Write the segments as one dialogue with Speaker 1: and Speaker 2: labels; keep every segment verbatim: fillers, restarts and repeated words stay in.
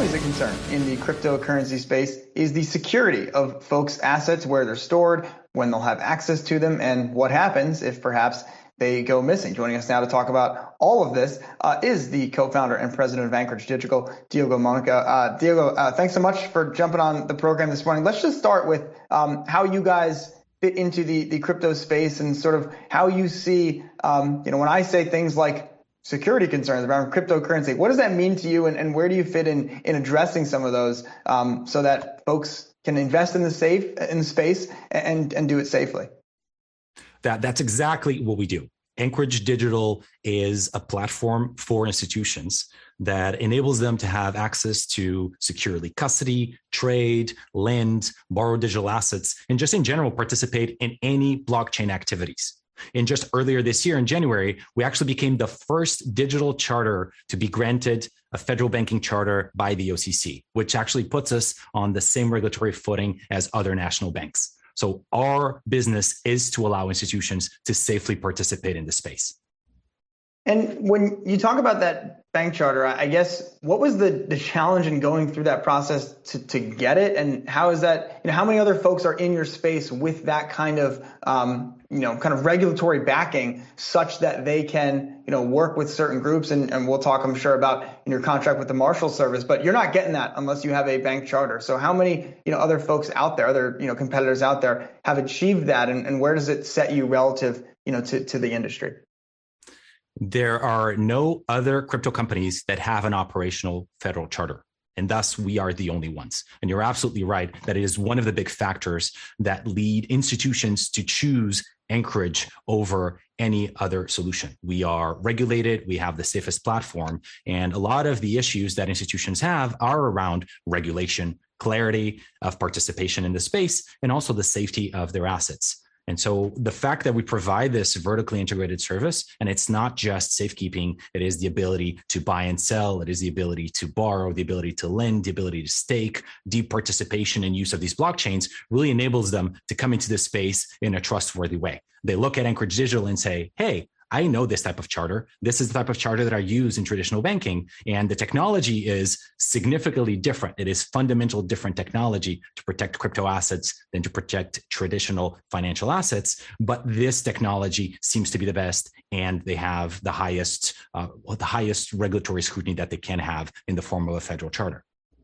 Speaker 1: always a concern in the cryptocurrency space is the security of folks' assets, where they're stored, when they'll have access to them, and what happens if perhaps they go missing. Joining us now to talk about all of this uh, is the co-founder and president of Anchorage Digital, Diogo Monica. Uh, Diogo, uh, thanks so much for jumping on the program this morning. Let's just start with um, how you guys fit into the, the crypto space and sort of how you see, um, you know, when I say things like security concerns around cryptocurrency, what does that mean to you, and, and where do you fit in in addressing some of those um, so that folks can invest in the safe in the space and and do it safely?
Speaker 2: That that's exactly what we do. Anchorage Digital is a platform for institutions that enables them to have access to securely custody, trade, lend, borrow digital assets, and just in general participate in any blockchain activities. And just earlier this year in January, we actually became the first digital charter to be granted a federal banking charter by the O C C, which actually puts us on the same regulatory footing as other national banks. So our business is to allow institutions to safely participate in the space.
Speaker 1: And when you talk about that bank charter, I guess, what was the, the challenge in going through that process to, to get it? And how is that, you know, how many other folks are in your space with that kind of, um, you know, kind of regulatory backing such that they can, you know, work with certain groups? And, and we'll talk, I'm sure, about in your contract with the Marshal Service, but you're not getting that unless you have a bank charter. So how many, you know, other folks out there, other, you know, competitors out there have achieved that? And, and where does it set you relative, you know, to, to the industry?
Speaker 2: There are no other crypto companies that have an operational federal charter, and thus we are the only ones. And you're absolutely right that it is one of the big factors that lead institutions to choose Anchorage over any other solution. We are regulated, we have the safest platform, and a lot of the issues that institutions have are around regulation, clarity of participation in the space, and also the safety of their assets. And so the fact that we provide this vertically integrated service, and it's not just safekeeping, it is the ability to buy and sell, it is the ability to borrow, the ability to lend, the ability to stake, deep participation and use of these blockchains really enables them to come into this space in a trustworthy way. They look at Anchorage Digital and say, hey, I know this type of charter. This is the type of charter that I use in traditional banking. And the technology is significantly different. It is fundamental different technology to protect crypto assets than to protect traditional financial assets. But this technology seems to be the best, and they have the highest, uh, the highest regulatory scrutiny that they can have in the form of a federal charter.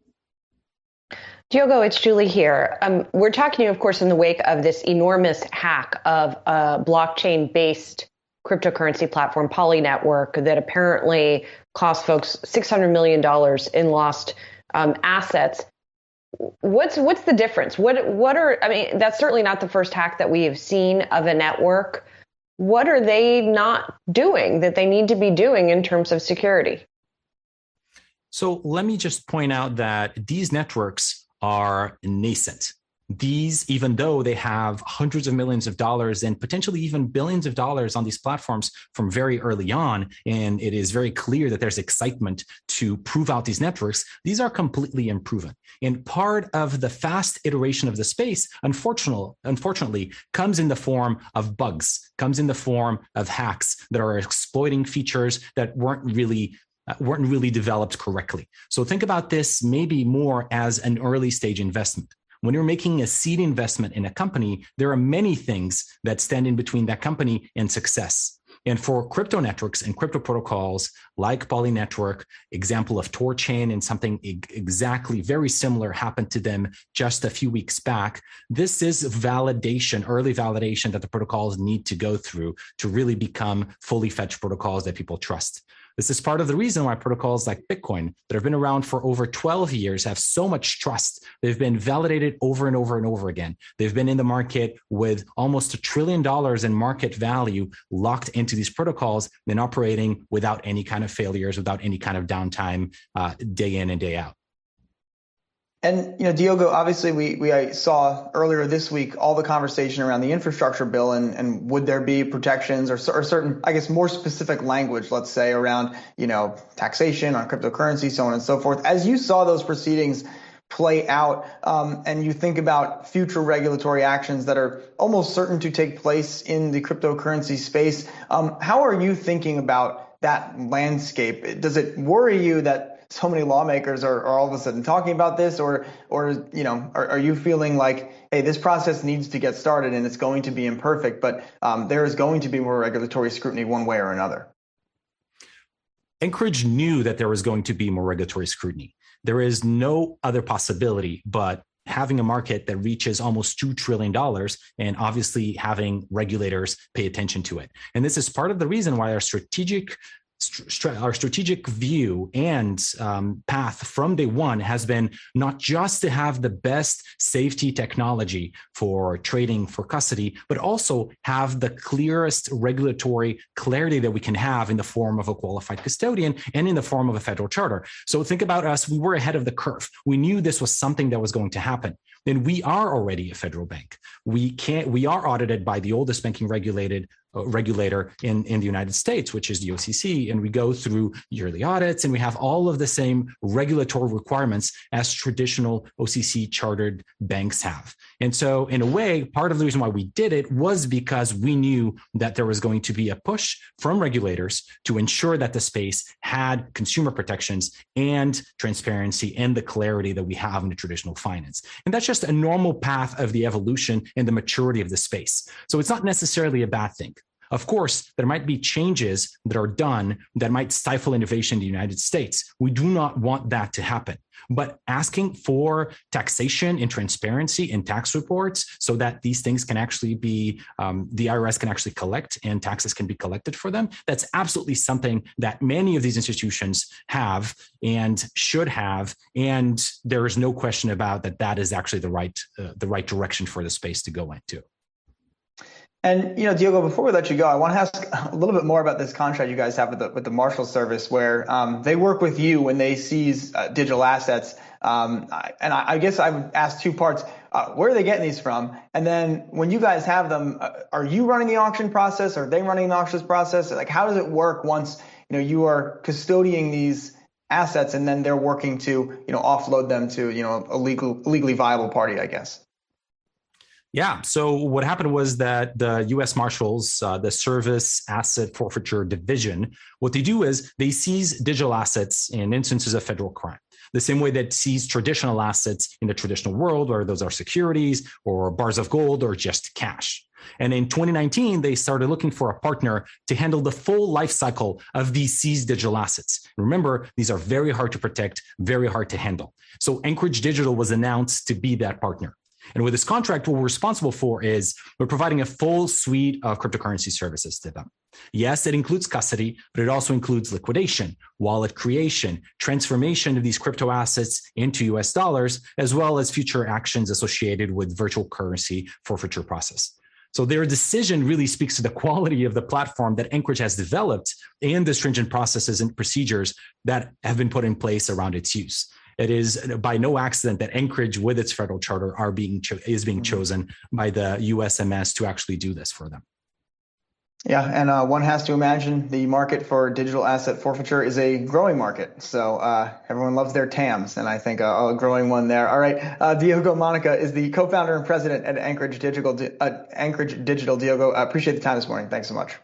Speaker 3: Diogo, it's Julie here. Um, we're talking to you, of course, in the wake of this enormous hack of a blockchain-based cryptocurrency platform, Poly Network, that apparently cost folks six hundred million dollars in lost um, assets. What's what's the difference? What what are I mean? That's certainly not the first hack that we have seen of a network. What are they not doing that they need to be doing in terms of security?
Speaker 2: So let me just point out that these networks are nascent. These, even though they have hundreds of millions of dollars and potentially even billions of dollars on these platforms from very early on, and it is very clear that there's excitement to prove out these networks, these are completely unproven. And part of the fast iteration of the space, unfortunately, unfortunately, comes in the form of bugs, comes in the form of hacks that are exploiting features that weren't really uh, weren't really developed correctly. So think about this maybe more as an early stage investment. When you're making a seed investment in a company, there are many things that stand in between that company and success. And for crypto networks and crypto protocols like Poly Network, example of TorChain, and something exactly very similar happened to them just a few weeks back, this is validation, early validation that the protocols need to go through to really become fully fledged protocols that people trust. This is part of the reason why protocols like Bitcoin that have been around for over twelve years have so much trust. They've been validated over and over and over again. They've been in the market with almost a trillion dollars in market value locked into these protocols and operating without any kind of failures, without any kind of downtime, uh, day in and day out.
Speaker 1: And, you know, Diogo, obviously we, we saw earlier this week all the conversation around the infrastructure bill and, and would there be protections or, or certain, I guess, more specific language, let's say, around, you know, taxation on cryptocurrency, so on and so forth. As you saw those proceedings play out um, and you think about future regulatory actions that are almost certain to take place in the cryptocurrency space, um, how are you thinking about that landscape? Does it worry you that so many lawmakers are, are all of a sudden talking about this, or, or you know, are, are you feeling like, hey, this process needs to get started and it's going to be imperfect, but um, there is going to be more regulatory scrutiny one way or another?
Speaker 2: Anchorage knew that there was going to be more regulatory scrutiny. There is no other possibility but having a market that reaches almost two trillion dollars and obviously having regulators pay attention to it. And this is part of the reason why our strategic our strategic view and um, path from day one has been not just to have the best safety technology for trading, for custody, but also have the clearest regulatory clarity that we can have in the form of a qualified custodian and in the form of a federal charter. So think about us. We were ahead of the curve. We knew this was something that was going to happen. And we are already a federal bank. We can't, we are audited by the oldest banking regulated uh, regulator in, in the United States, which is the O C C. And we go through yearly audits and we have all of the same regulatory requirements as traditional O C C chartered banks have. And so in a way, part of the reason why we did it was because we knew that there was going to be a push from regulators to ensure that the space had consumer protections and transparency and the clarity that we have in the traditional finance. And that's just a normal path of the evolution and the maturity of the space. So it's not necessarily a bad thing. Of course, there might be changes that are done that might stifle innovation in the United States. We do not want that to happen. But asking for taxation and transparency in tax reports so that these things can actually be, um, the I R S can actually collect and taxes can be collected for them, that's absolutely something that many of these institutions have and should have. And there is no question about that that is actually the right, uh, the right direction for the space to go into.
Speaker 1: And, you know, Diogo, before we let you go, I want to ask a little bit more about this contract you guys have with the, with the Marshal Service, where um, they work with you when they seize uh, digital assets. Um, and I, I guess I would ask two parts. Uh, where are they getting these from? And then when you guys have them, uh, are you running the auction process? Are they running the auction process? Like, how does it work once, you know, you are custodying these assets and then they're working to, you know, offload them to, you know, a legal, legally viable party, I guess?
Speaker 2: Yeah. So what happened was that the U S Marshals, uh, the Service Asset Forfeiture Division, what they do is they seize digital assets in instances of federal crime, the same way that seize traditional assets in the traditional world, where those are securities or bars of gold or just cash. And in twenty nineteen, they started looking for a partner to handle the full life cycle of these seized digital assets. Remember, these are very hard to protect, very hard to handle. So Anchorage Digital was announced to be that partner. And with this contract, what we're responsible for is we're providing a full suite of cryptocurrency services to them. Yes, it includes custody, but it also includes liquidation, wallet creation, transformation of these crypto assets into U S dollars, as well as future actions associated with virtual currency forfeiture process. So their decision really speaks to the quality of the platform that Anchorage has developed and the stringent processes and procedures that have been put in place around its use. It is by no accident that Anchorage, with its federal charter, are being cho- is being chosen by the U S M S to actually do this for them.
Speaker 1: Yeah, and uh, one has to imagine the market for digital asset forfeiture is a growing market. So uh, everyone loves their T A Ms, and I think uh, a growing one there. All right, uh, Diogo Monica is the co-founder and president at Anchorage Digital. Uh, Anchorage Digital. Diogo, I appreciate the time this morning. Thanks so much.